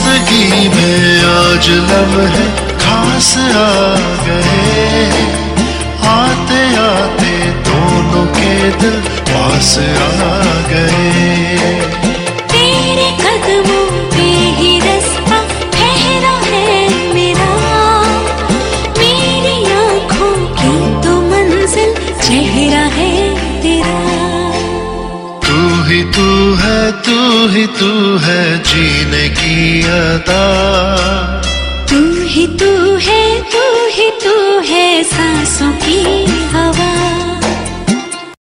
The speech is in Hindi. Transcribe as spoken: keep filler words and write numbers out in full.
जिंदगी में आज लम्हे खास आ गए, आते आते दोनों के दिल पास आ गए। तेरे कदमों पे ही रास्ता ठहरा है मेरा, मेरी आँखों की तो मंजिल चेहरा है तेरा। तू ही तू है, तू ही तू है जीने की अदा, तू ही तू है, तू ही तू है सांसों की हवा।